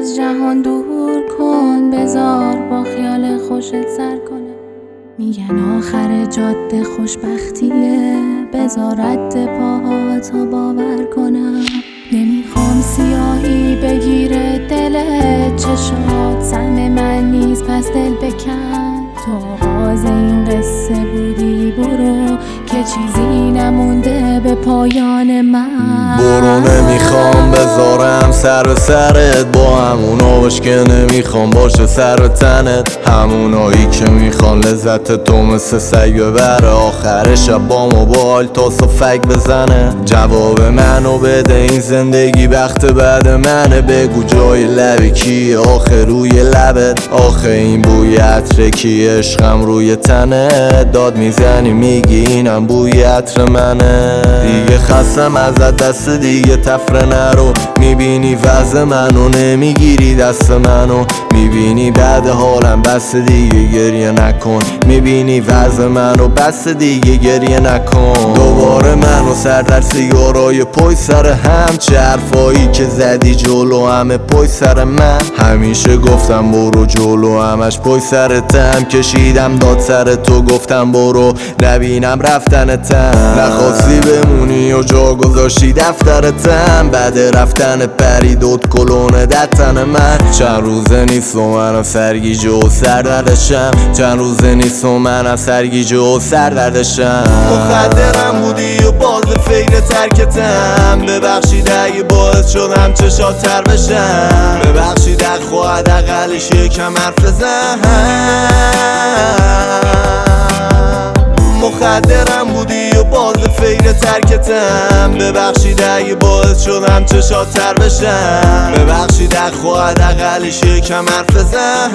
از جهان دور کن، بذار با خیال خوشت سر کنه. میگن آخر جاده خوشبختیه، بذار رد پاها تا باور کنم. نمیخوام سیاهی بگیره دلت، چشات سهم من نیست پس دل بکن. تو آغاز این قصه بودی، برو که چیزی نمونده به پایان من. برو نمیخوام بذارم سر به سرت، با همونا باش که نمیخوام باشه سر تنت. همونایی که میخوان لذت تو مثل سگ ببره، آخر شب با موبایل تا صفک بزنه. جواب منو بده، این زندگی بخت بعد منه. بگو جای لبی کیه آخه روی لبت؟ آخه این بوی عطر کیه؟ عشقم روی تنه داد میزنی میگی اینم بوی عطر منه. دیگه خستم ازت دست دیگه تفره نرو، میبینی وضع منو نمیگیری دست منو. میبینی بعد حالم بس دیگه گریه نکن، میبینی وضع منو بس دیگه گریه نکن. دوباره منو سر در سیگارای پای سر هم، چه حرفایی که زدی جلو همه پای سر من. همیشه گفتم برو جلو همش پای سرتم، کشیدم داد سر تو گفتم برو نبینم رفتنتم. نخواستی بمونی و جا گذاشتی دفترتم، بعد رفتن پریدود کلونه دتن من. چند روزه نیست و منم سرگیجه و سردردشم، چند روزه نیست و منم سرگیجه و سردردشم. مخدرم بودی و باز فکر ترکتم، ببخشید اگه باعث شدم چشات تر بشم. ببخشید اگه خواهد اقلش یکم حرف بزن. مخدرم بودی و باز فکر ترکتم، ببخشید اگه باعث شدم چشات تر بشم. ببخشید اگه خواهد اقلش یکم حرف بزن.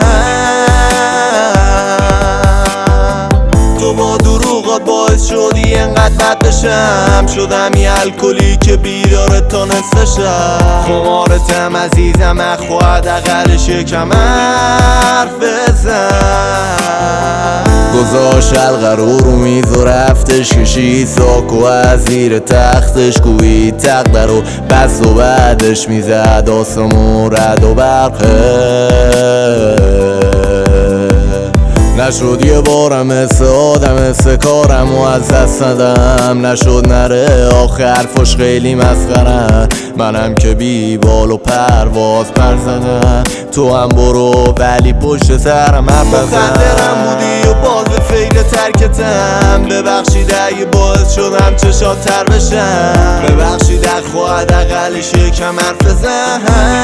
تو با دروغات باعث شدی انقدر بد بشم، شدم یه الکلی که بیداره تا نصف شب. خمارتم عزیزم اخواد اقلش یکم حرف بزن. گذاشت حلقه رو میز و رفتش، کشید ساکو از زیر تختش، کوبید تقدر و بس و بعدش میزد آسمون رد و برقه. نشد یه بارم مثل آدم مثل کارم و از دست ندم، نشد نره آخه حرفاش خیلی مسخرن. منم که بی بال و پرواز پر زدم، تو هم برو ولی پشت سرم حرف بزن. مخدرم بودی و باز فکر ترکتم، ببخشید اگه باعث شدم چشات تر بشم. ببخشید اگه خواهد اقلش یکم حرف بزن.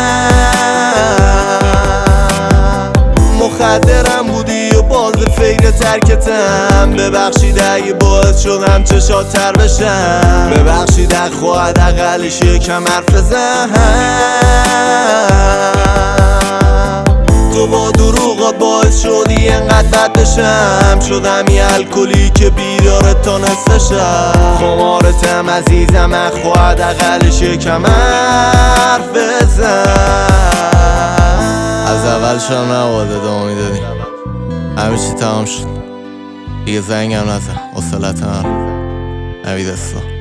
مخدرم بودی و باز فکر ترکتم، ببخشید اگه باعث شدم چشات تر بشم. ببخشید اگه خواهد اقلش یکم حرف بزن. تو با دروغات باعث شدی انقدر بد بشم، شدم یه الکلی که بیداره تا نصف شب. خمارتم عزیزم اخواد اقلش یکم حرف بزن. از اولش هم نباید ادامه میدادیم، همه چی تمام شد دیگه. زنگم نزن، حوصله‌ام نوید استا.